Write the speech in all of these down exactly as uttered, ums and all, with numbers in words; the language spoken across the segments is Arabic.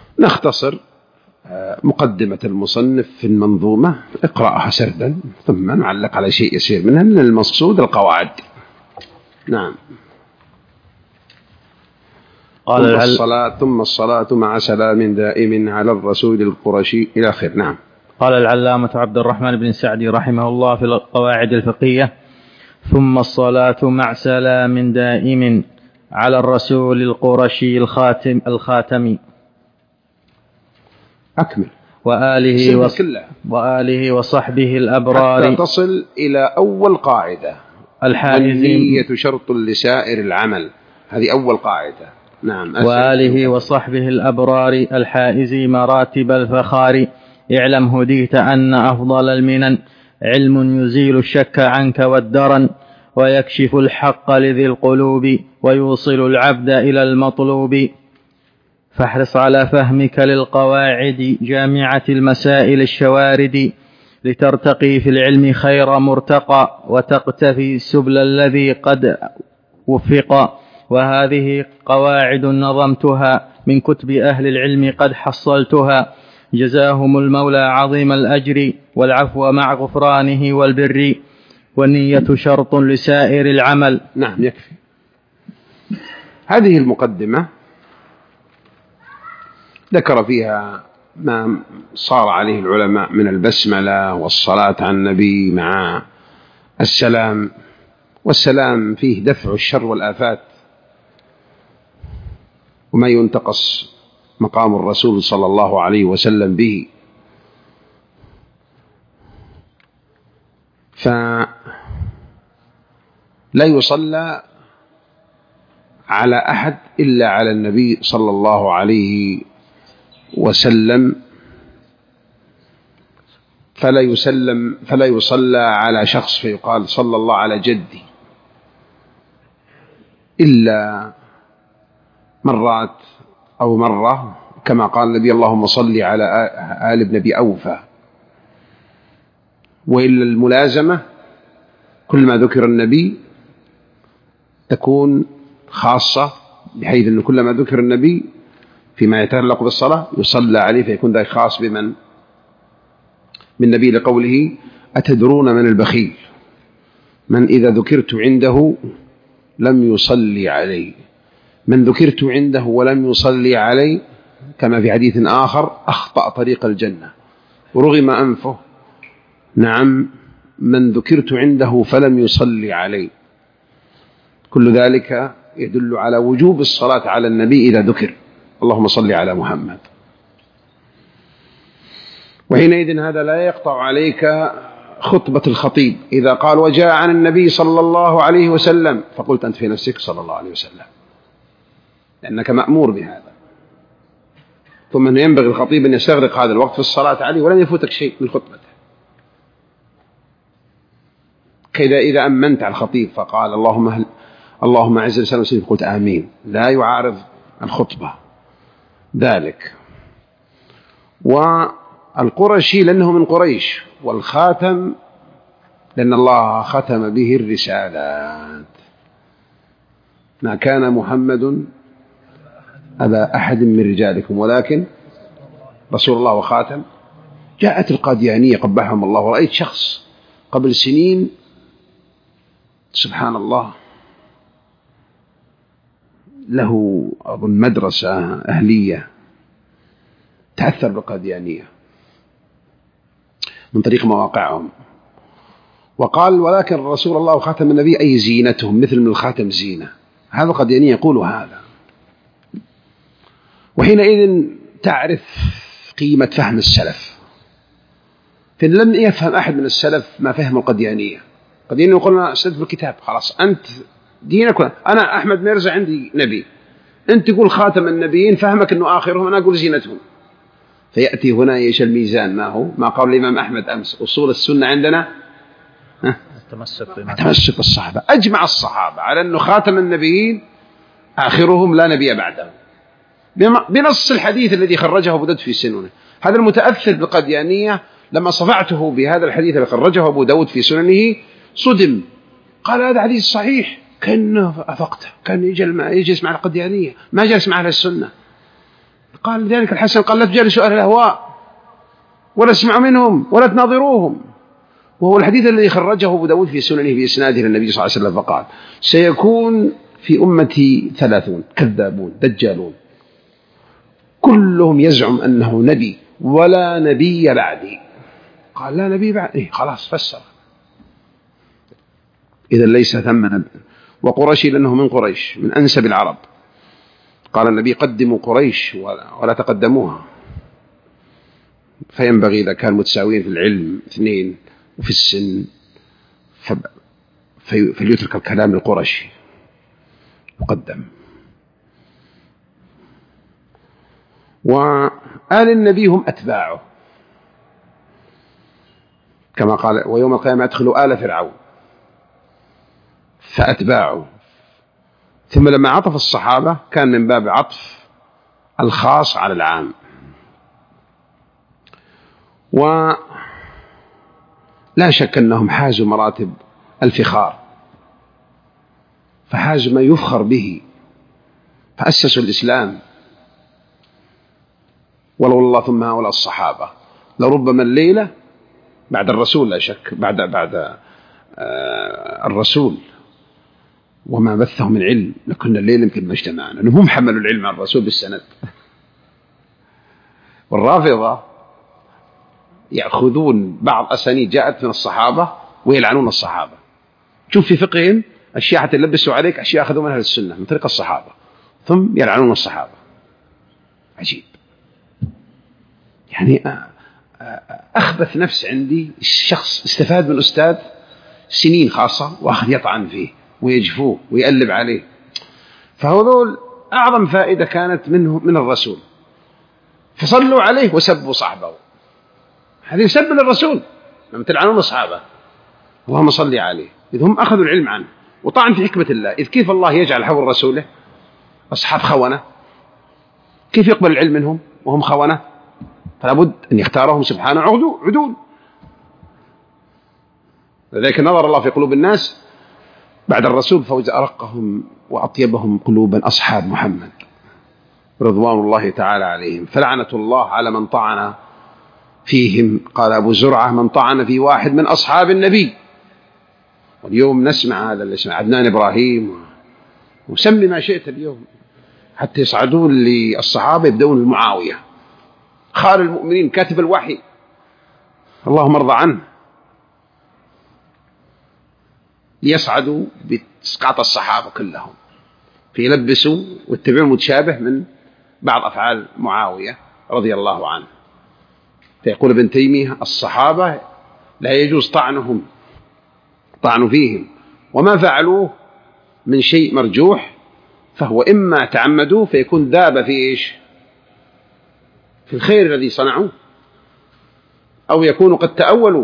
نختصر مقدمة المصنف في المنظومة، اقرأها سردا ثم نعلق على شيء يسير منها، من المقصود القواعد. نعم. قال ثم الصلاة ثم الصلاة مع سلام دائم على الرسول القرشي إلى آخر. نعم. قال العلامة عبد الرحمن بن سعدي رحمه الله في القواعد الفقهية: ثم الصلاة مع سلام دائم على الرسول القرشي الخاتم الخاتم أكمل. وآله, وص... وآله وصحبه الأبرار حتى تصل إلى أول قاعدة: النية شرط لسائر العمل. هذه أول قاعدة. نعم. وآله وصحبه الأبرار الحائز مراتب الفخار. اعلم هديت أن أفضل المنن علم يزيل الشك عنك والدرن، ويكشف الحق لذي القلوب، ويوصل العبد إلى المطلوب. فاحرص على فهمك للقواعد جامعة المسائل الشوارد، لترتقي في العلم خير مرتقى، وتقتفي السبل الذي قد وفق. وهذه قواعد نظمتها من كتب أهل العلم قد حصلتها، جزاهم المولى عظيم الأجر، والعفو مع غفرانه والبر، والنية شرط لسائر العمل. نعم، يكفي. هذه المقدمة ذكر فيها ما صار عليه العلماء من البسملة والصلاة على النبي مع السلام، والسلام فيه دفع الشر والآفات، وما ينتقص مقام الرسول صلى الله عليه وسلم به. فلا يصلى على أحد إلا على النبي صلى الله عليه وسلم، فلا يسلم فلا يصلى على شخص فيقال صلى الله على جدي، إلا مرات أو مرة، كما قال النبي: اللهم صل على آل ابن أبي أوفى. وإلا الملازمة كل ما ذكر النبي تكون خاصة، بحيث أن كل ما ذكر النبي فيما يتعلق بالصلاة يصلى عليه، فيكون ذلك خاص بمن؟ بالنبي، لقوله: أتدرون من البخيل؟ من إذا ذكرت عنده لم يصلي عليه. من ذكرت عنده ولم يصلي عليه، كما في حديث آخر: أخطأ طريق الجنة ورغم أنفه. نعم، من ذكرت عنده فلم يصلي عليه. كل ذلك يدل على وجوب الصلاة على النبي إذا ذكر: اللهم صل على محمد. وحينئذ هذا لا يقطع عليك خطبة الخطيب إذا قال: وجاء عن النبي صلى الله عليه وسلم، فقلت أنت في نفسك صلى الله عليه وسلم، لأنك مأمور بهذا. ثم أنه ينبغي الخطيب أن يستغرق هذا الوقت في الصلاة عليه ولن يفوتك شيء من خطبته. كذا إذا أمنت على الخطيب فقال: اللهم هل اللهم أعز الإسلام والمسلمين، قلت آمين، لا يعارض الخطبة ذلك. والقرشي لأنه من قريش، والخاتم لأن الله ختم به الرسالات. ما كان محمد أبا أحد من رجالكم ولكن رسول الله وخاتم. جاءت القاديانية قبحهم الله، ورأيت شخص قبل سنين سبحان الله له أظن مدرسة أهلية، تأثر بالقاديانية من طريق مواقعهم، وقال: ولكن رسول الله وخاتم النبي أي زينتهم، مثل من الخاتم زينة. هذا القاديانية يقول هذا. وحينئذ تعرف قيمة فهم السلف، فإن لم يفهم أحد من السلف ما فهم القاديانية. القاديانية يقولون: استدل بالكتاب، خلاص أنت دينك، أنا أحمد ميرزا عندي نبي، أنت تقول خاتم النبيين، فهمك أنه آخرهم، أنا أقول زينتهم. فيأتي هنا يش الميزان، ما هو ما قال الإمام أحمد أمس: أصول السنة عندنا التمسك بالصحابة. أجمع الصحابة على أنه خاتم النبيين آخرهم لا نبي بعده، بنص الحديث الذي خرجه أبو داود في سننه. هذا المتأثر بالقاديانية لما صفعته بهذا الحديث الذي خرجه أبو داود في سننه صدم، قال: هذا حديث صحيح. كأنه أفقته، كان يجلس مع القاديانية، ما جلس مع أهل السنة. قال ذلك الحسن قال لا تجالسوا أهل الأهواء ولا اسمعوا منهم ولا تناظروهم. وهو الحديث الذي خرجه أبو داود في سننه بإسناده للنبي صلى الله عليه وسلم فقال سيكون في أمتي ثلاثون كذابون دجالون كلهم يزعم أنه نبي ولا نبي بعدي. قال لا نبي بعد إيه خلاص فسر إذا ليس ثم نبي. وقريشي لأنه من قريش من أنسب العرب. قال النبي قدموا قريش ولا تقدموها، فينبغي إذا كان متساويين في العلم اثنين وفي السن فليترك الكلام القرشي مقدم. وآل النبي هم أتباعه كما قال ويوم القيامة أدخلوا آل فرعون فأتباعه. ثم لما عطف الصحابة كان من باب عطف الخاص على العام. ولا شك أنهم حازوا مراتب الفخار، فحازوا ما يفخر به، فأسسوا الإسلام. ولو الله ثم هؤلاء الصحابة لربما الليلة بعد الرسول لا شك بعد بعد آه الرسول وما بثه من علم لكن الليل يمكن ما اجتمعنا، لأنهم حملوا العلم عن الرسول بالسند. والرافضة يأخذون بعض أسانيد جاءت من الصحابة ويلعنون الصحابة. شوف في فقههم أشياء حتى يلبسوا عليك أشياء أخذوا منها السنة من طريق الصحابة ثم يلعنون الصحابة. عجيب. يعني أخبث نفس عندي الشخص استفاد من الأستاذ سنين خاصة وأخذ يطعن فيه ويجفوه ويقلب عليه. فهذول أعظم فائدة كانت منه من الرسول، فصلوا عليه وسبوا صحبه. هذه سب للرسول لما تلعنون أصحابه اللهم صل عليه، إذ هم أخذوا العلم عنه وطعن في حكمة الله. إذ كيف الله يجعل حول رسوله أصحاب خونة؟ كيف يقبل العلم منهم وهم خونة؟ فلا بد أن يختارهم سبحانه عدول. لذلك نظر الله في قلوب الناس بعد الرسول فوز أرقهم وأطيبهم قلوبا أصحاب محمد رضوان الله تعالى عليهم. فلعنة الله على من طعن فيهم. قال أبو زرعة من طعن في واحد من أصحاب النبي. واليوم نسمع هذا اللي اسمه عدنان إبراهيم وسمي ما شئت اليوم حتى يصعدون للصحابة يبدأون بمعاوية خال المؤمنين كاتب الوحي اللهم ارضى عنه، ليصعدوا بإسقاط الصحابة كلهم فيلبسوا ويتبعوا المتشابه من بعض أفعال معاوية رضي الله عنه. فيقول ابن تيمية الصحابة لا يجوز طعنهم طعن فيهم وما فعلوه من شيء مرجوح فهو إما تعمدوه فيكون ذاب في إيش في الخير الذي صنعوه أو يكونوا قد تأولوا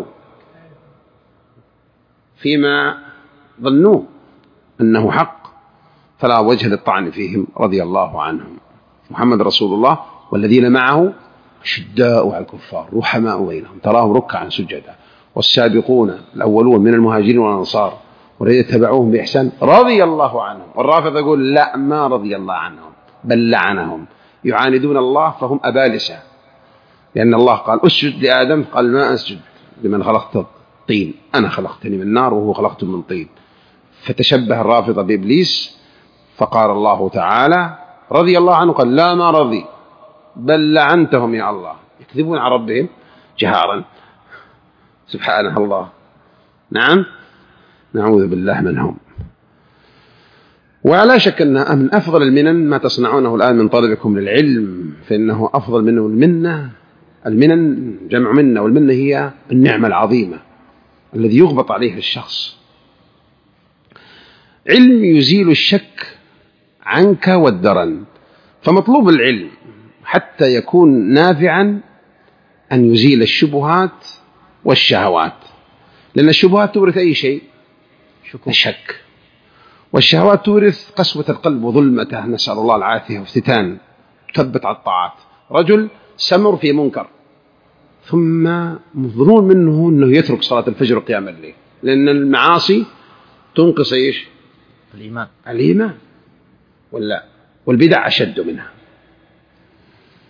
فيما ظنوه أنه حق فلا وجه للطعن فيهم رضي الله عنهم. محمد رسول الله والذين معه شداء على الكفار رحماء بينهم تراهم ركعا سجدا والسابقون الأولون من المهاجرين والأنصار والذين اتبعوهم بإحسان رضي الله عنهم. والرافض يقول لا ما رضي الله عنهم بل لعنهم يعاندون الله فهم أبالسة، لأن الله قال أسجد لآدم قال ما أسجد لمن خلقت طين أنا خلقتني من نار وهو خلقته من طين. فتشبه الرافضة بإبليس فقال الله تعالى رضي الله عنه قال لا ما رضي بل لعنتهم يا الله. يكذبون على ربهم جهارا سبحانه الله. نعم نعوذ بالله منهم. ولا شك أن من أفضل المنن ما تصنعونه الآن من طلبكم للعلم، فإنه أفضل منه المنة. المنن جمع منة، والمنة هي النعمة العظيمة الذي يغبط عليه الشخص. علم يزيل الشك عنك والدرن. فمطلوب العلم حتى يكون نافعا أن يزيل الشبهات والشهوات، لأن الشبهات تورث أي شيء الشك، والشهوات تورث قسوة القلب وظلمته نسأل الله العافية وافتتان تثبت على الطاعات. رجل سمر في منكر ثم مظنون منه أنه يترك صلاة الفجر وقيام الليل، لأن المعاصي تنقص إيش الإيمان الإيمان ولا والبدع أشد منها.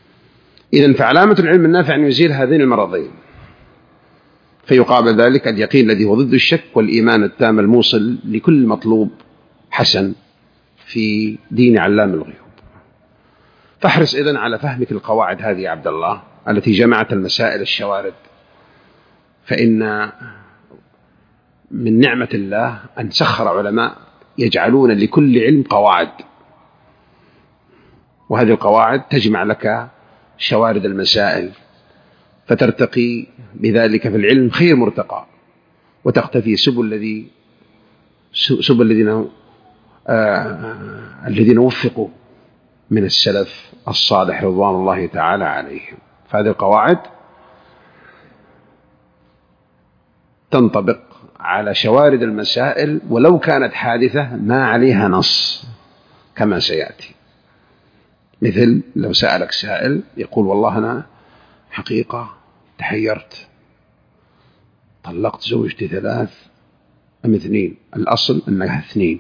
إذن فعلامة العلم النافع أن يزيل هذين المرضين، فيقابل ذلك اليقين الذي هو ضد الشك، والإيمان التام الموصل لكل مطلوب حسن في دين علام الغيوب. فاحرص إذن على فهمك القواعد هذه يا عبد الله التي جمعت المسائل الشوارد، فإن من نعمة الله أن سخر علماء يجعلون لكل علم قواعد، وهذه القواعد تجمع لك شوارد المسائل، فترتقي بذلك في العلم خير مرتقى، وتختفي سبل الذي سبل الذين آه الذين وفقوا من السلف الصالح رضوان الله تعالى عليهم. فهذه القواعد تنطبق على شوارد المسائل ولو كانت حادثة ما عليها نص كما سيأتي. مثل لو سألك سائل يقول والله أنا حقيقة تحيرت، طلقت زوجتي ثلاث أم اثنين، الأصل أنها اثنين،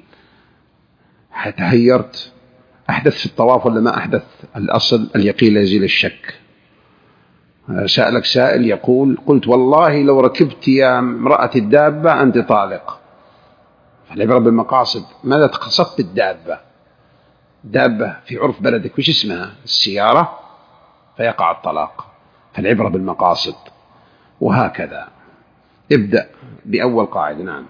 تحيرت أحدث في الطواف ولا ما أحدث، الأصل اليقين لا يزيل الشك. سألك سائل يقول قلت والله لو ركبت يا امرأة الدابة أنت طالق، فالعبرة بالمقاصد، ماذا تقصدت بالدابة؟ دابة في عرف بلدك وش اسمها؟ السيارة، فيقع الطلاق، فالعبرة بالمقاصد. وهكذا ابدأ بأول قاعدة. نعم.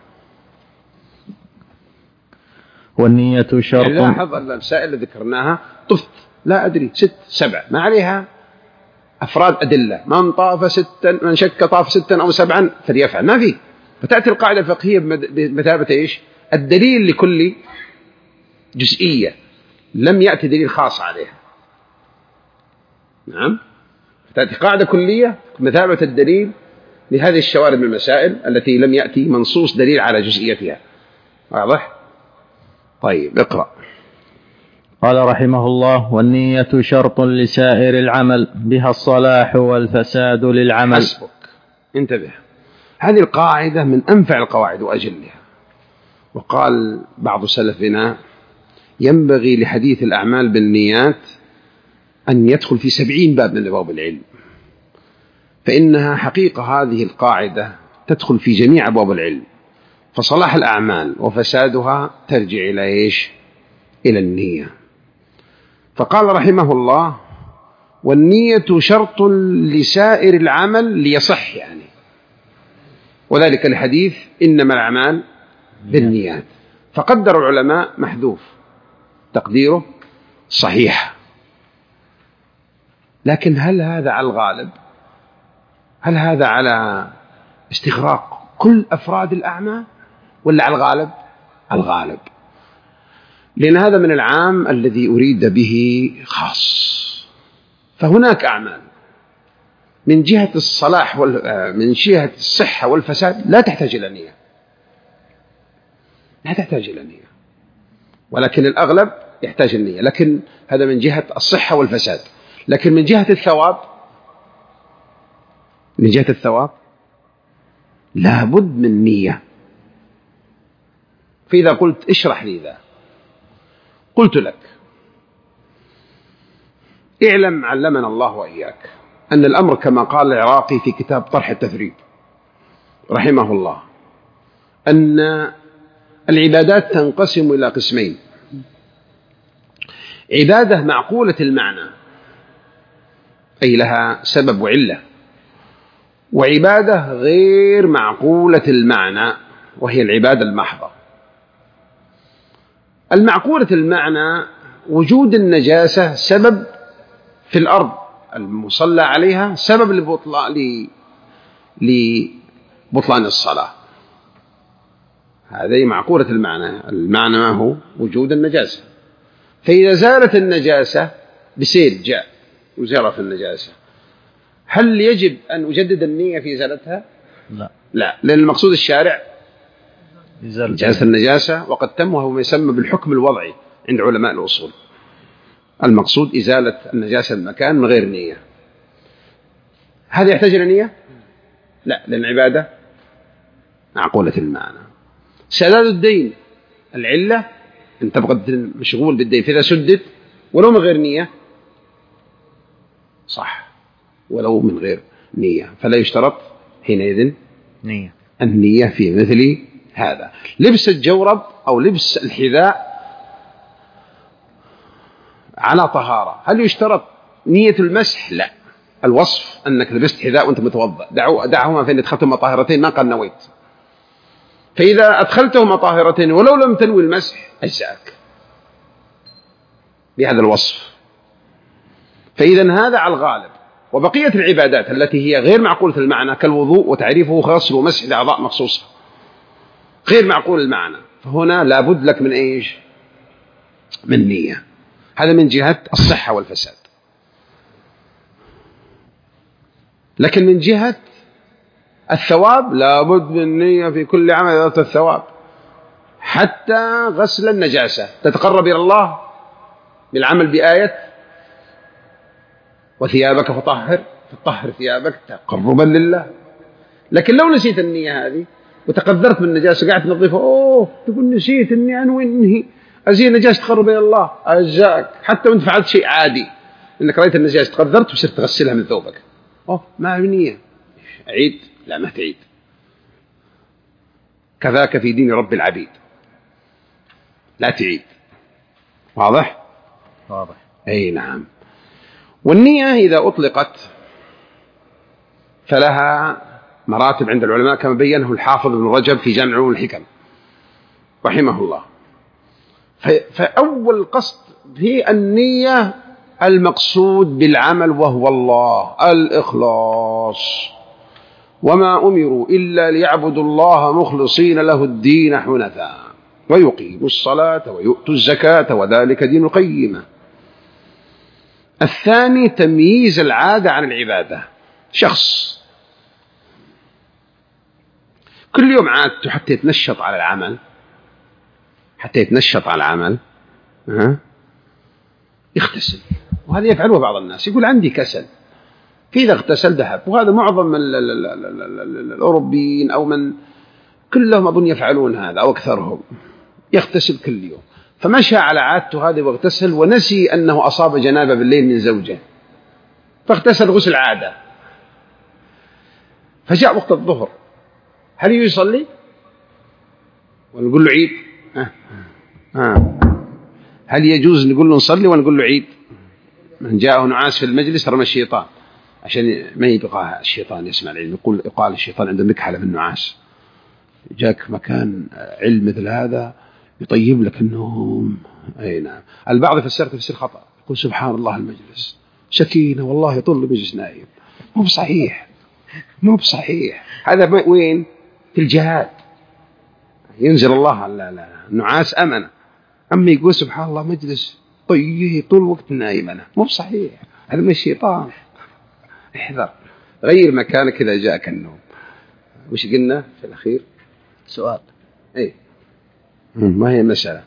والنية شرط. يعني لاحظ المسائل اللي ذكرناها طفت لا أدري ست سبع ما عليها أفراد أدلة، من طاف ستا من شك طاف ستا أو سبعا فليفعل، ما فيه. فتأتي القاعدة الفقهية بمثابة إيش؟ الدليل لكل جزئية لم يأتي دليل خاص عليها. نعم. فتأتي قاعدة كلية بمثابة الدليل لهذه الشوارد من المسائل التي لم يأتي منصوص دليل على جزئيتها. واضح؟ طيب اقرأ. قال رحمه الله: والنية شرط لسائر العمل، بها الصلاح والفساد للعمل. حسبك، انتبه، هذه القاعدة من أنفع القواعد وأجلها. وقال بعض سلفنا ينبغي لحديث الأعمال بالنيات أن يدخل في سبعين باب من أبواب العلم، فإنها حقيقة هذه القاعدة تدخل في جميع أبواب العلم، فصلاح الأعمال وفسادها ترجع إلى إيش؟ إلى النية. فقال رحمه الله: والنية شرط لسائر العمل ليصح، يعني وذلك الحديث إنما الأعمال بالنيات. فقدر العلماء محذوف تقديره صحيح، لكن هل هذا على الغالب؟ هل هذا على استغراق كل أفراد الأعمال ولا على الغالب؟ على الغالب، لأن هذا من العام الذي أريد به خاص. فهناك أعمال من جهة الصلاح من جهة الصحة والفساد لا تحتاج إلى نية، لا تحتاج إلى نية، ولكن الأغلب يحتاج النية، لكن هذا من جهة الصحة والفساد. لكن من جهة الثواب، من جهة الثواب لابد من نية. فإذا قلت اشرح لي ذا، قلت لك اعلم علمنا الله وإياك أن الأمر كما قال العراقي في كتاب طرح التثريب رحمه الله، أن العبادات تنقسم إلى قسمين: عبادة معقولة المعنى أي لها سبب وعلة، وعبادة غير معقولة المعنى وهي العبادة المحضة. المعقولة المعنى وجود النجاسة سبب في الأرض المصلى عليها، سبب لبطلان لبطلان الصلاة، هذه معقولة المعنى. المعنى ما هو؟ وجود النجاسة. فإذا زالت النجاسة بسيل جاء وزرف النجاسة، هل يجب أن أجدد النية في إزالتها؟ لا لا، لأن المقصود الشارع إزالة النجاسة، وقد تم وهو ما يسمى بالحكم الوضعي عند علماء الأصول. المقصود إزالة النجاسة المكان من غير نية. هذا يحتاج إلى نية؟ لا، لأن العبادة معقولة المعنى. سداد الدين العلة، أنت تبقى مشغول بالدين، فإذا سدد ولو من غير نية صح. ولو من غير نية، فلا يشترط حينئذ نية النية في مثل هذا. لبس الجورب أو لبس الحذاء على طهارة، هل يشترط نية المسح؟ لا، الوصف أنك لبست حذاء وأنت متوضأ، دعوا دعهما فإن أدخلتهما طاهرتين ما قال نويت، فإذا أدخلتهما طاهرتين ولو لم تنوي المسح أجزاك بهذا الوصف. فإذا هذا على الغالب. وبقية العبادات التي هي غير معقولة المعنى كالوضوء وتعريفه غسل ومسح لأعضاء مخصوصة غير معقول المعنى، فهنا لابد لك من إيش؟ من نية. هذا من جهة الصحة والفساد. لكن من جهة الثواب لابد من نية في كل عمل ذات الثواب، حتى غسل النجاسة تتقرب إلى الله بالعمل بآية وثيابك فطهر، فطهر ثيابك تقربا لله. لكن لو نسيت النية هذه وتقدرت بالنجاسة قاعد تنظفها، أوه تقول نسيت أني أنوي أنهي أزيل نجاسة تقرب إلى الله، أجزاك حتى وأنت فعلت شيء عادي، إنك رأيت النجاسة تقدرت وصرت تغسلها من ثوبك، أوه ما في نية، عيد؟ لا ما تعيد. كذاك في دين رب العبيد لا تعيد. واضح؟ واضح. أي نعم. والنية إذا أطلقت فلها مراتب عند العلماء كما بينه الحافظ ابن رجب في جامع العلوم والحكم رحمه الله. فأول قصد في النية المقصود بالعمل وهو الله، الإخلاص. وما أمروا إلا ليعبدوا الله مخلصين له الدين حنفاء ويقيموا الصلاة ويؤتوا الزكاة وذلك دين القيمة. الثاني تمييز العادة عن العبادة. شخص كل يوم عادته حتى يتنشط على العمل حتى يتنشط على العمل أه؟ يغتسل، وهذا يفعله بعض الناس، يقول عندي كسل، فإذا اغتسل ذهب. وهذا معظم الأوروبيين أو من كلهم أظن يفعلون هذا أو أكثرهم، يغتسل كل يوم. فمشى على عادته هذه واغتسل ونسي أنه أصاب جنابة بالليل من زوجه، فاغتسل غسل عادة، فجاء وقت الظهر، هل يصلي ونقول له عيد؟ ها. ها. هل يجوز نقول له نصلي ونقول له عيد؟ من جاءه نعاس في المجلس رمى الشيطان، عشان ما يبقى الشيطان يسمع العلم. يقول يقال الشيطان عنده نكحة في النعاس، جاك مكان علم مثل هذا يطيب لك النوم. أي نعم. البعض يفسر تفسير خطأ، يقول سبحان الله المجلس سكينة والله يطول المجلس نايم. مو بصحيح، مو بصحيح. هذا وين؟ في الجهاد ينزل الله لا لا النعاس أمنة. أما يقول سبحان الله مجلس طيب طول وقت نايم، أنا مو بصحيح، هذا من الشيطان. احذر، غير مكانك إذا جاءك النوم. وش قلنا في الأخير؟ سؤال. إيه ما هي المسألة؟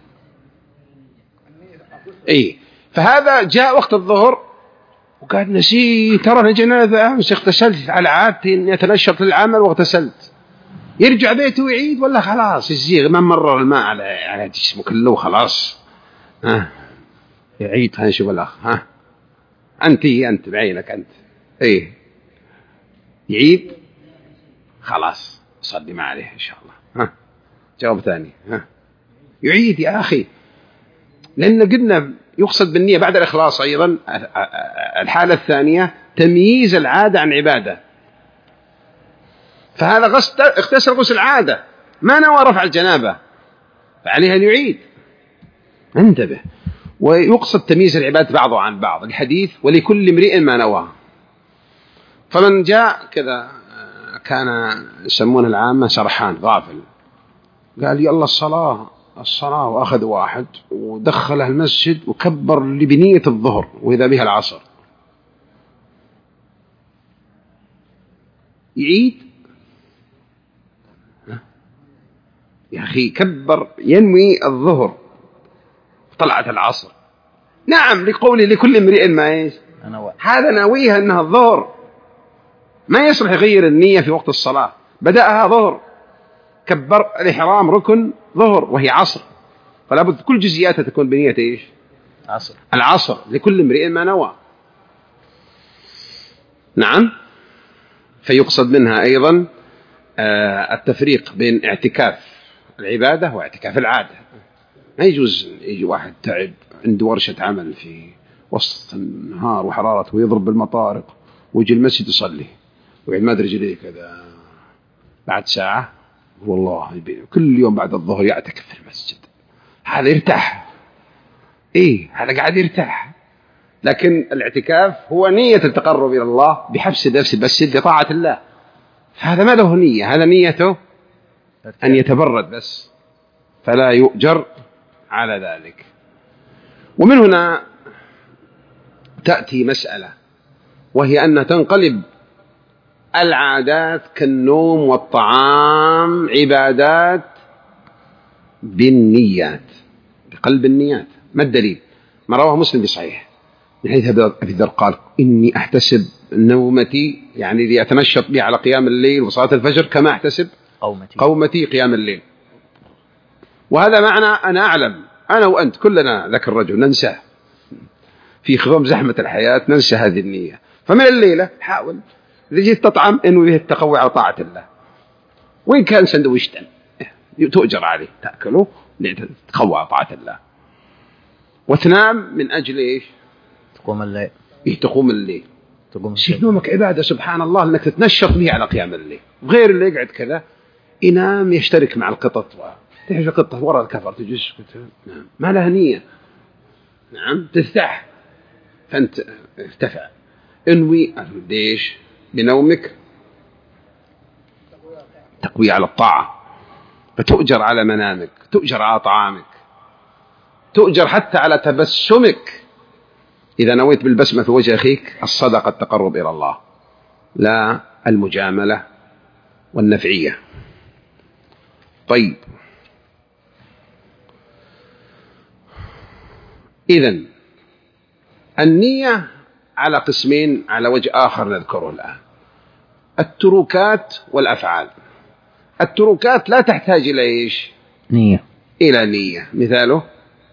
إيه فهذا جاء وقت الظهر وقال نسيت ترى جنازة أمس اغتسلت على عادتي إني أتنشط للعمل واغتسلت. يرجع بيته ويعيد ولا خلاص يزيغ ما مرر الماء على على جسمه كله خلاص؟ ها يعيد. هنشوف الأخ. ها أنت أنت بعينك أنت إيه يعيد خلاص صلي ما عليه إن شاء الله. ها جواب ثاني. ها يعيد يا أخي، لأن قلنا يقصد بالنية بعد الإخلاص أيضا. الحالة الثانية تمييز العادة عن عبادة. فهذا غسل اغتسل غسل عادة ما نوى رفع الجنابة فعليه أن يعيد. انتبه. ويقصد تمييز العبادة بعضه عن بعض. الحديث ولكل امرئ ما نوى. فمن جاء كذا كان يسمونه العامة سرحان غافل، قال يلا الصلاة الصلاة، وأخذ واحد ودخله المسجد وكبر لبنية الظهر وإذا بها العصر. يعيد يا أخي، كبر ينوي الظهر طلعت العصر. نعم لقوله لكل امرئ ما إيش هذا ناويها أنها الظهر، ما يصلح يغير النية في وقت الصلاة. بدأها ظهر، كبر الإحرام ركن ظهر وهي عصر، فلا بد كل جزئياتها تكون بنية إيش؟ عصر. العصر لكل امرئ ما نوى. نعم. فيقصد منها أيضا التفريق بين اعتكاف العبادة واعتكاف العادة. ما يجوز يجي واحد تعب عنده ورشة عمل في وسط النهار وحرارته ويضرب بالمطارق ويجي المسجد يصلي ويعد ما أدري رجليه كذا، بعد ساعة والله كل يوم بعد الظهر يعتكف في المسجد. هذا يرتاح، إيه هذا قاعد يرتاح. لكن الاعتكاف هو نية التقرب إلى الله بحبس نفس المسجد لطاعة الله، هذا ما له نية، هذا نيته أن يتبرد بس، فلا يؤجر على ذلك. ومن هنا تأتي مسألة، وهي أن تنقلب العادات كالنوم والطعام عبادات بالنيات، بقلب النيات. ما الدليل؟ ما رواه مسلم بصحيح من حديث أبي ذر قال: إني أحتسب نومتي، يعني لأتنشط بها على قيام الليل وصلاة الفجر، كما أحتسب قومتي, قومتي قيام الليل. وهذا معنى أنا أعلم أنا وأنت كلنا ذاك الرجل ننساه في خضم زحمة الحياة، ننسى هذه النية. فمن الليلة حاول إذا جيت تطعم إنه به التقوي على طاعة الله، وإن كان سندويشتا تؤجر عليه تأكله لتقوى على طاعة الله، وتنام من أجل إيش؟ تقوم الليل. إيه تقوم الليل، تقوم شيء نومك عبادة سبحان الله، أنك تتنشط به على قيام الليل. غير اللي يقعد كذا ينام يشترك مع القطط، تحش القطة وراء الكفر تجلس نعم ما لها نية، نعم ترتاح، فأنت ارتفع. انوي ليش؟ بنومك تقوي على الطاعة، فتؤجر على منامك، تؤجر على طعامك، تؤجر حتى على تبسمك. إذا نويت بالبسمة في وجه أخيك الصدقة التقرب إلى الله، لا المجاملة والنفعية. طيب، إذن النية على قسمين على وجه آخر نذكره الآن: التركات والأفعال. التركات لا تحتاج إلى إيش؟ نية، إلى نية. مثاله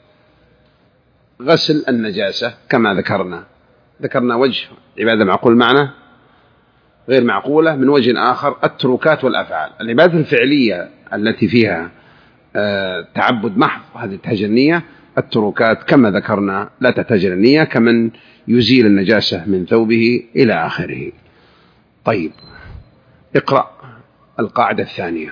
غسل النجاسة كما ذكرنا ذكرنا وجه عبادة معقول معنا، غير معقولة من وجه آخر. التركات والأفعال، العبادة الفعلية التي فيها تعبد محض هذه تحتاج النية. التركات كما ذكرنا لا تحتاج النية، كمن يزيل النجاسة من ثوبه إلى آخره. طيب، اقرأ القاعدة الثانية.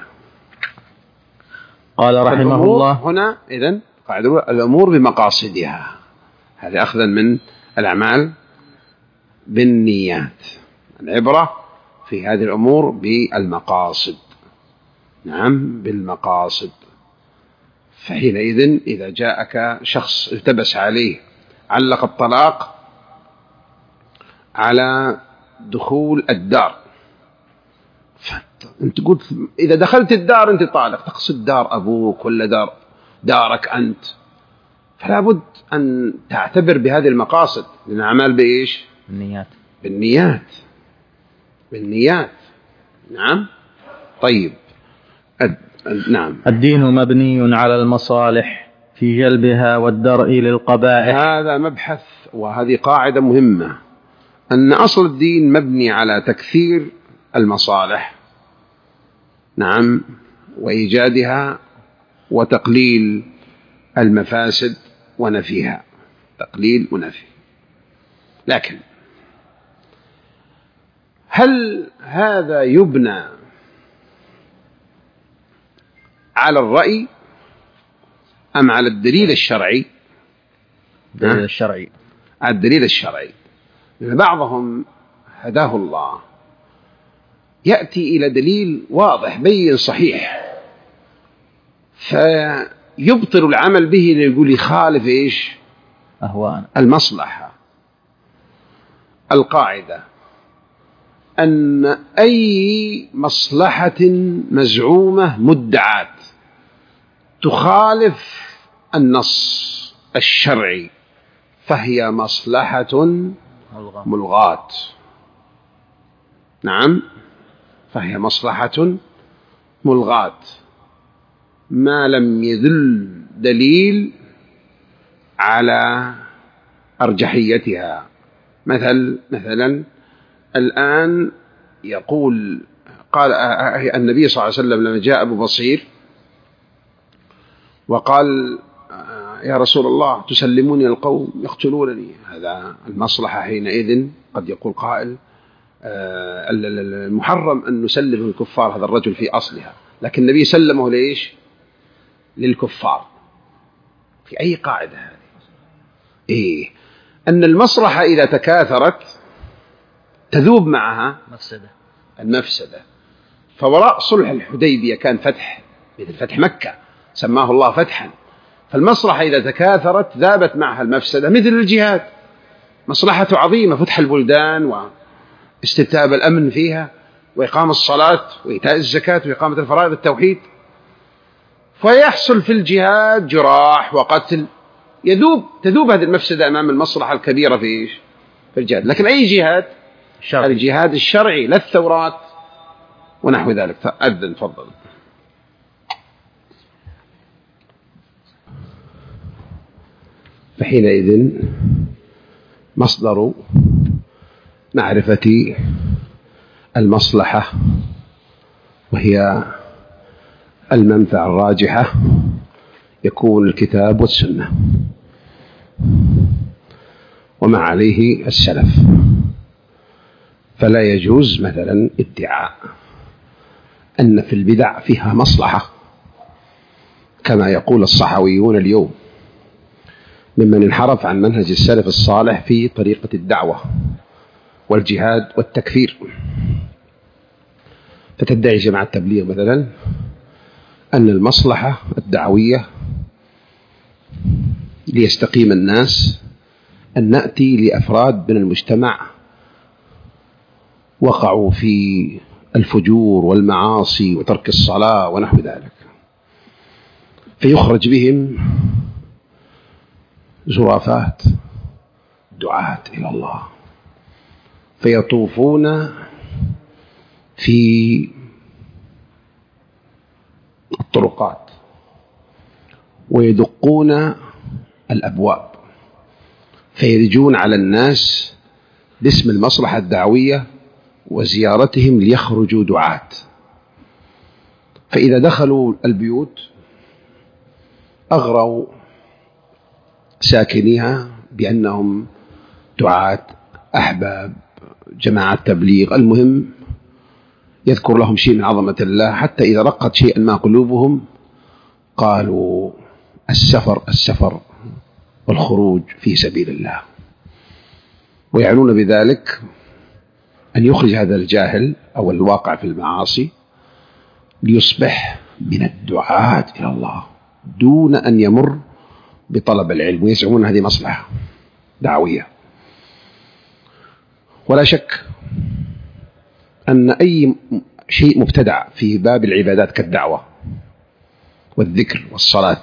قال رحمه الله هنا إذن قاعدة الأمور بمقاصدها، هذا أخذا من الأعمال بالنيات. العبرة في هذه الأمور بالمقاصد، نعم بالمقاصد. فحينئذ إذا جاءك شخص التبس عليه علق الطلاق على دخول الدار، فأنت قلت إذا دخلت الدار أنت طالق، تقصد دار أبوك ولا دار دارك أنت، فلا بد أن تعتبر بهذه المقاصد. للأعمال بإيش؟ بالنيات. بالنيات بالنيات نعم. طيب، نعم. الدين مبني على المصالح في جلبها والدرء للقبائح. هذا مبحث، وهذه قاعدة مهمة، أن أصل الدين مبني على تكثير المصالح، نعم، وإيجادها وتقليل المفاسد ونفيها، تقليل ونفي. لكن هل هذا يبنى على الرأي أم على الدليل الشرعي؟ الدليل الشرعي. على الدليل الشرعي. بعضهم هداه الله يأتي إلى دليل واضح بين صحيح فيبطل العمل به ليقول يخالف إيش؟ أهواء المصلحة. القاعدة أن أي مصلحة مزعومة مدعاة تخالف النص الشرعي فهي مصلحة ملغاة. نعم، فهي مصلحة ملغاة ما لم يدل دليل على أرجحيتها. مثل مثلا الآن يقول قال النبي صلى الله عليه وسلم لما جاء أبو بصير وقال يا رسول الله تسلموني القوم يقتلونني، هذا المصلحة حينئذ قد يقول قائل المحرم أن نسلم الكفار هذا الرجل في أصلها، لكن النبي سلمه ليش؟ للكفار. في أي قاعدة هذه؟ إيه؟ أن المصلحة إذا تكاثرت تذوب معها مفسدة المفسدة. فوراء صلح الحديبية كان فتح مثل فتح مكة سماه الله فتحا، فالمصلحة إذا تكاثرت ذابت معها المفسدة، مثل الجهاد مصلحة عظيمة، فتح البلدان واستتاب الأمن فيها وإقام الصلاة وإيتاء الزكاة وإقامة الفرائض التوحيد، فيحصل في الجهاد جراح وقتل، يذوب تذوب هذه المفسدة أمام المصلحة الكبيرة في في الجهاد. لكن أي جهاد؟ شرعي. الجهاد الشرعي لا الثورات ونحو ذلك. فأذن فضل. فحينئذ مصدر معرفة المصلحة وهي المنفعة الراجحة يكون الكتاب والسنة وما عليه السلف. فلا يجوز مثلا ادعاء أن في البدع فيها مصلحة كما يقول الصحويون اليوم ممن انحرف عن منهج السلف الصالح في طريقة الدعوة والجهاد والتكفير. فتدعي جماعة التبليغ مثلا أن المصلحة الدعوية ليستقيم الناس أن نأتي لأفراد من المجتمع وقعوا في الفجور والمعاصي وترك الصلاة ونحو ذلك، فيخرج بهم زرافات دعاة إلى الله فيطوفون في الطرقات ويدقون الأبواب فيرجون على الناس باسم المصلحة الدعوية وزيارتهم ليخرجوا دعاة. فإذا دخلوا البيوت أغروا ساكنيها بأنهم دعاة أحباب جماعة تبليغ، المهم يذكر لهم شيء من عظمة الله، حتى إذا رقت شيئا ما قلوبهم قالوا السفر السفر والخروج في سبيل الله، ويعنون بذلك أن يخرج هذا الجاهل أو الواقع في المعاصي ليصبح من الدعاة إلى الله دون أن يمر بطلب العلم، ويزعمون هذه مصلحة دعوية. ولا شك أن أي شيء مبتدع في باب العبادات كالدعوة والذكر والصلاة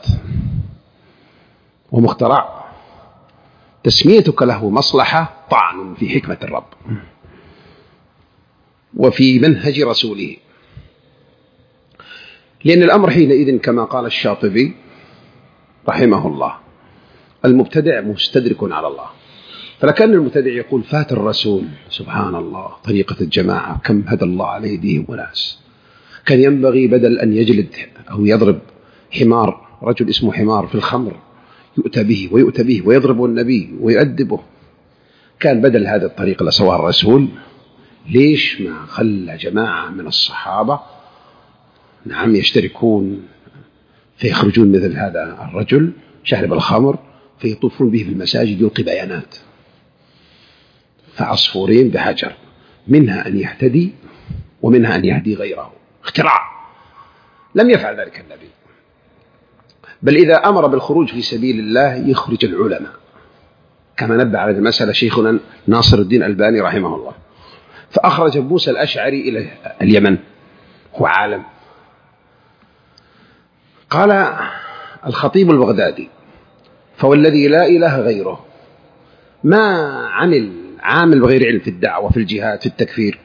ومخترع تسميتك له مصلحة طعن في حكمة الرب وفي منهج رسوله، لأن الأمر حينئذ كما قال الشاطبي رحمه الله المبتدع مستدرك على الله. فلكن المبتدع يقول فات الرسول سبحان الله طريقة الجماعة كم هدى الله على أيديهم وناس، كان ينبغي بدل أن يجلد أو يضرب حمار رجل اسمه حمار في الخمر يؤتى به ويؤتى به ويضربه النبي ويؤدبه، كان بدل هذا الطريق اللي سواه الرسول ليش ما خلى جماعة من الصحابة نعم يشتركون فيخرجون مثل هذا الرجل شارب الخمر فيطوفون به في المساجد يلقي بيانات، فعصفورين بحجر، منها أن يهتدي ومنها أن يهدي غيره، اختراع. لم يفعل ذلك النبي، بل إذا أمر بالخروج في سبيل الله يخرج العلماء كما نبه على المسألة شيخنا ناصر الدين الألباني رحمه الله، فأخرج موسى الأشعري إلى اليمن، هو عالم. قال الخطيب البغدادي فوالذي لا إله غيره ما عمل عامل بغير علم في الدعوة في الجهاد في التكفير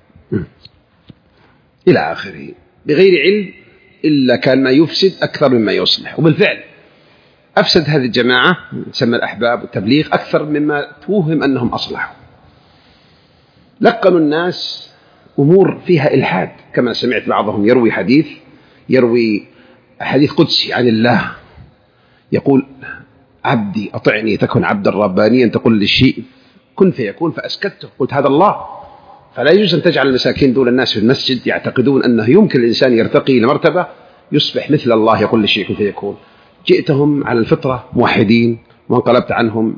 إلى آخره بغير علم إلا كان ما يفسد أكثر مما يصلح. وبالفعل أفسد هذه الجماعة تسمى الأحباب والتبليغ أكثر مما توهم أنهم أصلحوا. لقنوا الناس أمور فيها إلحاد، كما سمعت بعضهم يروي حديث يروي حديث قدسي عن الله يقول: عبدي أطعني تكن عبدا ربانيا تقول للشيء كن فيكون فأسكته. قلت: هذا الله. فلا يجوز أن تجعل المساكين دول الناس في المسجد يعتقدون أنه يمكن الإنسان يرتقي لمرتبة يصبح مثل الله يقول للشيء كن فيكون. جئتهم على الفطرة موحدين وانقلبت عنهم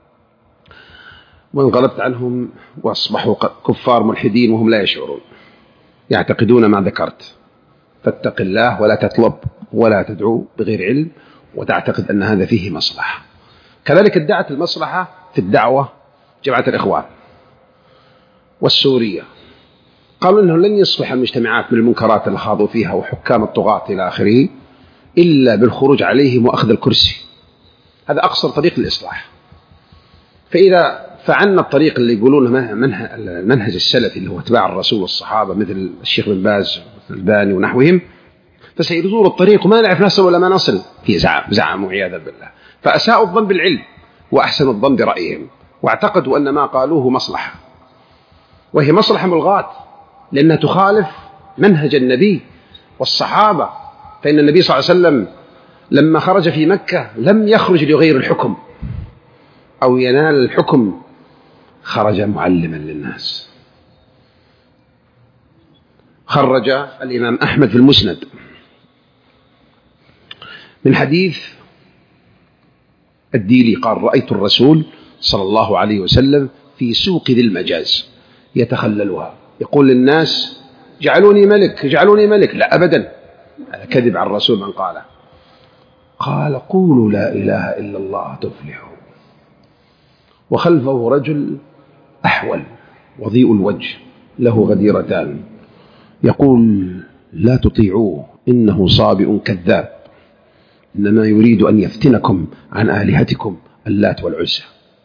وانقلبت عنهم وأصبحوا كفار ملحدين وهم لا يشعرون، يعتقدون ما ذكرت. فاتق الله ولا تطلب ولا تدعو بغير علم وتعتقد أن هذا فيه مصلحة. كذلك ادعت المصلحة في الدعوة جماعة الإخوان والسورية، قالوا أنه لن يصلح المجتمعات من المنكرات اللي خاضوا فيها وحكام الطغاة إلى آخره إلا بالخروج عليهم وأخذ الكرسي. هذا أقصر طريق للإصلاح. فإذا فعلنا الطريق اللي يقولونه المنهج السلفي اللي هو اتباع الرسول والصحابة مثل الشيخ بن باز والألباني ونحوهم، فسيرزون الطريق وما نعرف نصل ولا ما نصل في زعم زعم وعياذا بالله. فأساءوا الظن بالعلم وأحسنوا الظن برأيهم، واعتقدوا أن ما قالوه مصلحة، وهي مصلحة ملغاة لأنها تخالف منهج النبي والصحابة. فإن النبي صلى الله عليه وسلم لما خرج في مكة لم يخرج ليغير الحكم أو ينال الحكم، خرج معلما للناس. خرج الإمام أحمد في المسند من حديث الديلي قال: رأيت الرسول صلى الله عليه وسلم في سوق ذي المجاز يتخللها يقول للناس: جعلوني ملك جعلوني ملك. لا أبدا، هذا كذب على الرسول من قاله. قال: قولوا لا إله إلا الله تفلحوا. وخلفه رجل أحول وضيء الوجه له غديرتان يقول: لا تطيعوه إنه صابئ كذاب، إنما يريد أن يفتنكم عن آلهتكم اللات والعزى.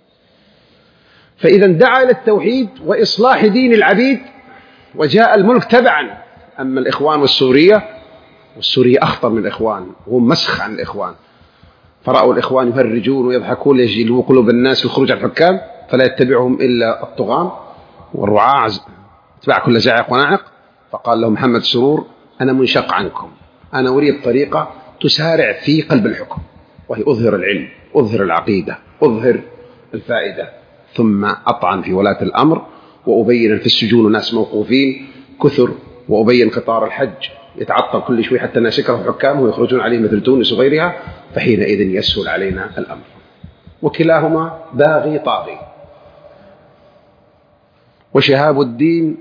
فإذا دعا إلى التوحيد وإصلاح دين العبيد وجاء الملك تبعا. أما الإخوان والسورية، والسورية أخطر من الإخوان، هم مسخ عن الإخوان، فرأوا الإخوان يهرجون ويضحكون ليجلبوا قلوب الناس في الخروج على الحكام، فلا يتبعهم إلا الطغاة والرعاع اتباع كل زاعق وناعق. فقال له محمد سرور: أنا منشق عنكم، أنا أريد طريقة تسارع في قلب الحكم، وهي أظهر العلم، أظهر العقيدة، أظهر الفائدة، ثم أطعن في ولاة الأمر، وأبين في السجون ناس موقوفين كثر، وأبين قطار الحج يتعطل كل شوي حتى الناس يكرهوا حكامه ويخرجون عليه مثل تونس وغيرها، فحينئذ يسهل علينا الأمر. وكلاهما باغي طاغي. وشهاب الدين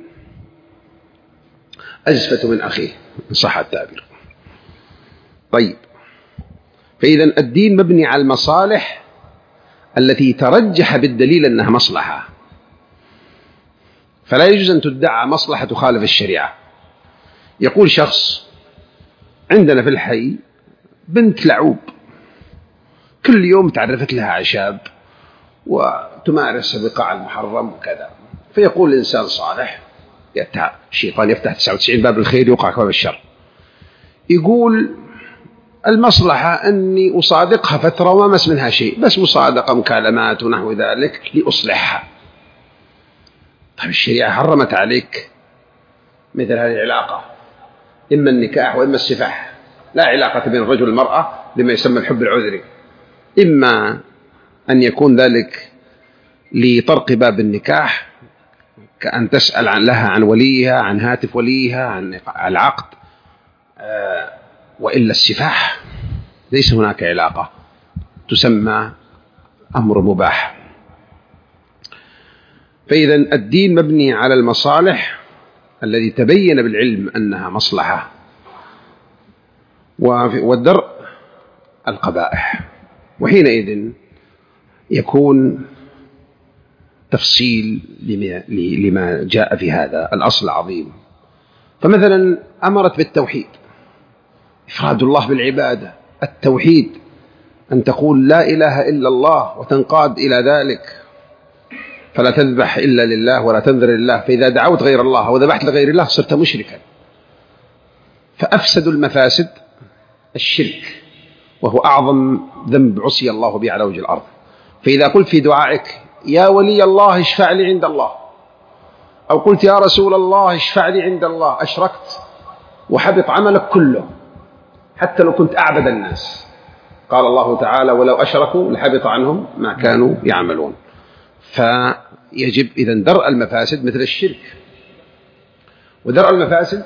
أزفة من أخيه إن صح التعبير. طيب، فإذا الدين مبني على المصالح التي ترجح بالدليل أنها مصلحة، فلا يجوز أن تدعى مصلحة تخالف الشريعة. يقول شخص: عندنا في الحي بنت لعوب كل يوم تعرفت لها عشاب وتمارس بقاع المحرم وكذا. فيقول الإنسان صالح، الشيطان يفتح تسعة وتسعين باب الخير يوقع باب الشر، يقول المصلحة أني أصادقها فترة وما مس منها شيء، بس مصادقة مكالمات ونحو ذلك لأصلحها. طيب الشريعة حرمت عليك مثل هذه العلاقة، إما النكاح وإما السفاح، لا علاقة بين الرجل والمرأة بما يسمى الحب العذري. إما أن يكون ذلك لطرق باب النكاح كأن تسأل عن لها عن وليها، عن هاتف وليها، عن العقد، آه وإلا السفاح ليس هناك علاقة، تسمى أمر مباح. فإذا الدين مبني على المصالح الذي تبين بالعلم أنها مصلحة، والدرء القبائح. وحينئذ يكون تفصيل لما جاء في هذا الأصل العظيم. فمثلا أمرت بالتوحيد، إفراد الله بالعبادة، التوحيد أن تقول لا إله إلا الله وتنقاد إلى ذلك، فلا تذبح إلا لله ولا تنذر لله، فإذا دعوت غير الله وذبحت لغير الله صرت مشركا. فأفسد المفاسد الشرك، وهو أعظم ذنب عصي الله به على وجه الأرض. فإذا قلت في دعائك يا ولي الله اشفع لي عند الله، أو قلت يا رسول الله اشفع لي عند الله، أشركت وحبط عملك كله حتى لو كنت أعبد الناس. قال الله تعالى ولو أشركوا لحبط عنهم ما كانوا يعملون. فيجب إذن درء المفاسد مثل الشرك. ودرء المفاسد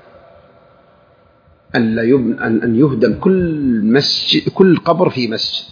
أن, لا يبن أن يهدم كل, مسجد كل قبر في مسجد،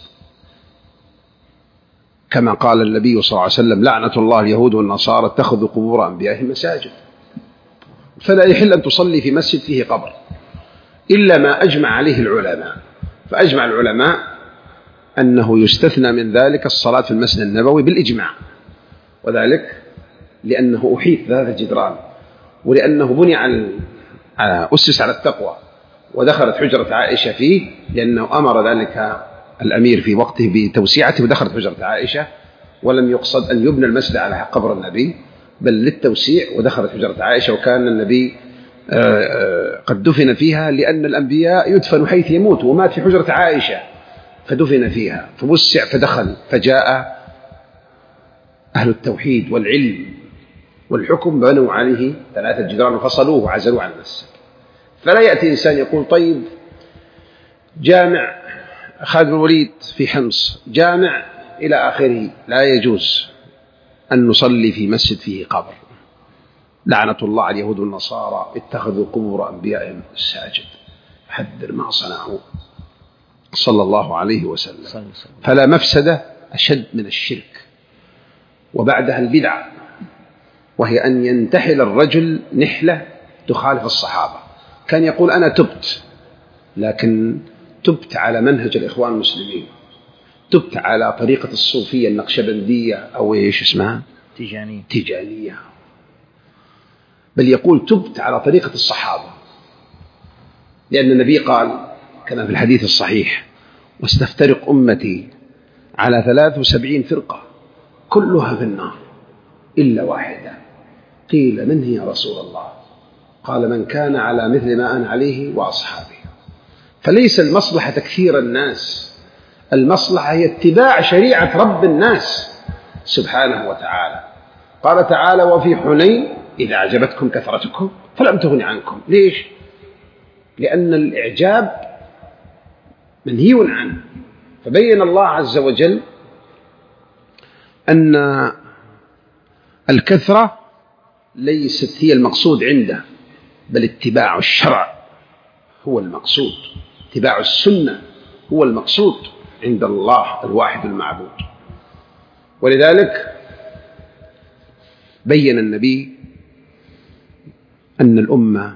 كما قال النبي صلى الله عليه وسلم لعنة الله اليهود والنصارى اتخذوا قبور أنبيائهم مساجد. فلا يحل أن تصلي في مسجد فيه قبر إلا ما أجمع عليه العلماء. فأجمع العلماء أنه يستثنى من ذلك الصلاة في المسجد النبوي بالإجماع، وذلك لأنه أحيط ثلاثة جدران، ولأنه بني على أسس على التقوى، ودخلت حجرة عائشة فيه لأنه أمر ذلك الأمير في وقته بتوسيعته، ودخلت حجرة عائشة، ولم يقصد أن يبنى المسجد على قبر النبي بل للتوسيع، ودخلت حجرة عائشة. وكان النبي قد دفن فيها لأن الأنبياء يدفن حيث يموت، ومات في حجرة عائشة فدفن فيها، فوسع فدخل، فجاء أهل التوحيد والعلم والحكم بنوا عليه ثلاثة جدران وفصلوه وعزلوه عن المسجد. فلا يأتي إنسان يقول طيب جامع خالد بن الوليد في حمص، جامع إلى آخره، لا يجوز أن نصلي في مسجد فيه قبر. لعنة الله على اليهود والنصارى اتخذوا قبور أنبيائهم مساجد. حذر ما صنعوا صلى الله عليه وسلم. فلا مفسدة أشد من الشرك، وبعدها البدعة، وهي أن ينتحل الرجل نحلة تخالف الصحابة. كان يقول أنا تبت، لكن تبت على منهج الإخوان المسلمين، تبت على طريقة الصوفية النقشبندية أو إيش اسمها تيجانية. تيجانية بل يقول تبت على طريقة الصحابة، لأن النبي قال كما في الحديث الصحيح واستفترق أمتي على ثلاث وسبعين فرقة كلها في النار إلا واحدة. قيل من هي يا رسول الله؟ قال من كان على مثل ما أنا عليه وأصحابي. فليس المصلحة تكثير الناس، المصلحة هي اتباع شريعة رب الناس سبحانه وتعالى. قال تعالى وفي حنين إذا أعجبتكم كثرتكم فلم تغن عنكم. ليش؟ لأن الإعجاب منهي عنه. فبين الله عز وجل أن الكثرة ليست هي المقصود عنده، بل اتباع الشرع هو المقصود، اتباع السنة هو المقصود عند الله الواحد المعبود. ولذلك بين النبي أن الأمة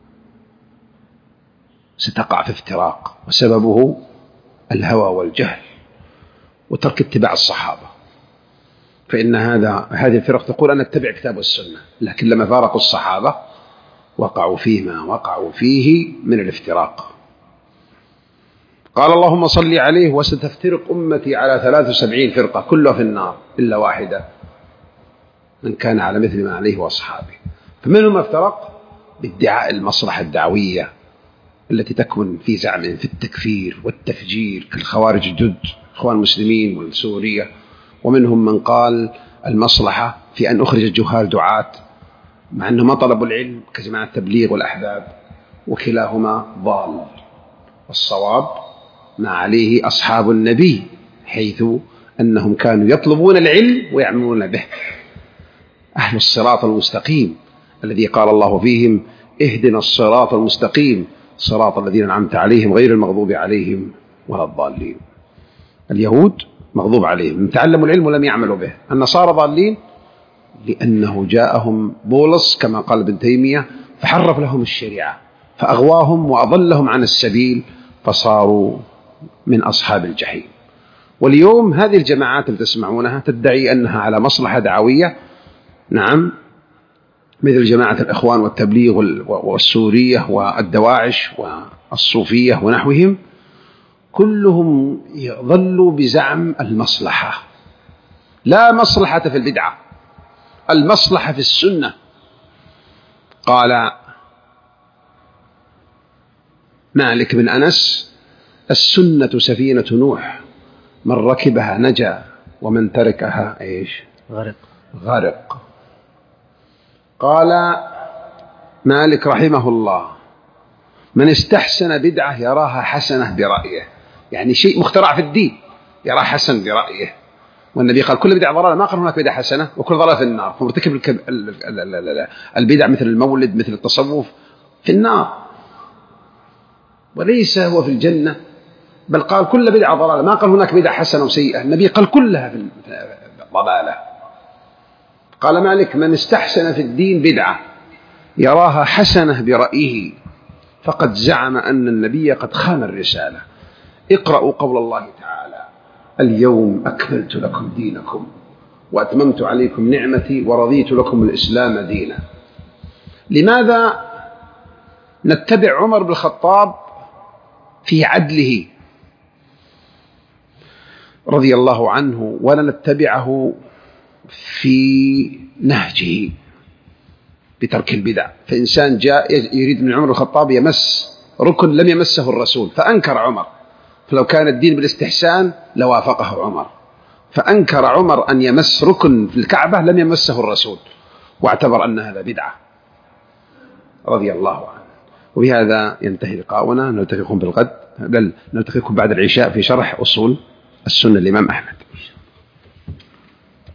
ستقع في افتراق، وسببه الهوى والجهل وترك اتباع الصحابة. فإن هذا هذه الفرق تقول أنا اتبع كتاب والسنة، لكن لما فارقوا الصحابة وقعوا فيما وقعوا فيه من الافتراق. قال اللهم صل عليه وستفترق أمتي على ثلاث وسبعين فرقة كلها في النار إلا واحدة من كان على مثل ما عليه وأصحابه. فمنهم افترق بادعاء المصلحة الدعوية التي تكمن في زعم في التكفير والتفجير كالخوارج الجد إخوان المسلمين والسورية. ومنهم من قال المصلحة في أن أخرج الجهال دعاة مع أنهم ما طلبوا العلم كجماعة التبليغ والأحباب، وكلاهما ضال. والصواب ما عليه أصحاب النبي، حيث أنهم كانوا يطلبون العلم ويعملون به، أهل الصراط المستقيم الذي قال الله فيهم اهدنا الصراط المستقيم صراط الذين أنعمت عليهم غير المغضوب عليهم ولا الضالين. اليهود مغضوب عليهم تعلموا العلم ولم يعملوا به، النصارى ضالين لأنه جاءهم بولس كما قال ابن تيمية فحرف لهم الشريعة فأغواهم وأضلهم عن السبيل فصاروا من أصحاب الجحيم. واليوم هذه الجماعات اللي تسمعونها تدعي أنها على مصلحة دعوية، نعم، مثل جماعة الإخوان والتبليغ والسورية والدواعش والصوفية ونحوهم، كلهم يظلوا بزعم المصلحة. لا مصلحة في البدعة، المصلحة في السنة. قال مالك بن أنس السنة سفينة نوح من ركبها نجا ومن تركها إيش؟ غرق. غرق. قال مالك رحمه الله: من استحسن بدعة يراها حسنة برأيه، يعني شيء مخترع في الدين يراه حسن برأيه. والنبي قال كل بدعة ضلالة، ما قال هناك بدعة حسنة وكل ضلالة في النار. فمرتكب البدع مثل المولد مثل التصوف في النار، وليس هو في الجنة، بل قال كل بدعة ضلالة، ما قال هناك بدعة حسنة وسيئة. النبي قال كلها في الضلالة. قال مالك: من استحسن في الدين بدعة يراها حسنة برأيه فقد زعم أن النبي قد خان الرسالة. اقرأوا قول الله تعالى: اليوم أكملت لكم دينكم وأتممت عليكم نعمتي ورضيت لكم الإسلام دينا. لماذا نتبع عمر بن الخطاب في عدله رضي الله عنه ولا نتبعه في نهجه بترك البدع؟ فإنسان جاء يريد من عمر بن الخطاب يمس ركن لم يمسه الرسول فأنكر عمر، فلو كان الدين بالاستحسان لوافقه عمر، فأنكر عمر أن يمس ركن في الكعبة لم يمسه الرسول واعتبر أن هذا بدعة رضي الله عنه. وبهذا ينتهي لقاؤنا، نلتقيكم بالغد، بل نلتقيكم بعد العشاء في شرح أصول السنة الإمام أحمد.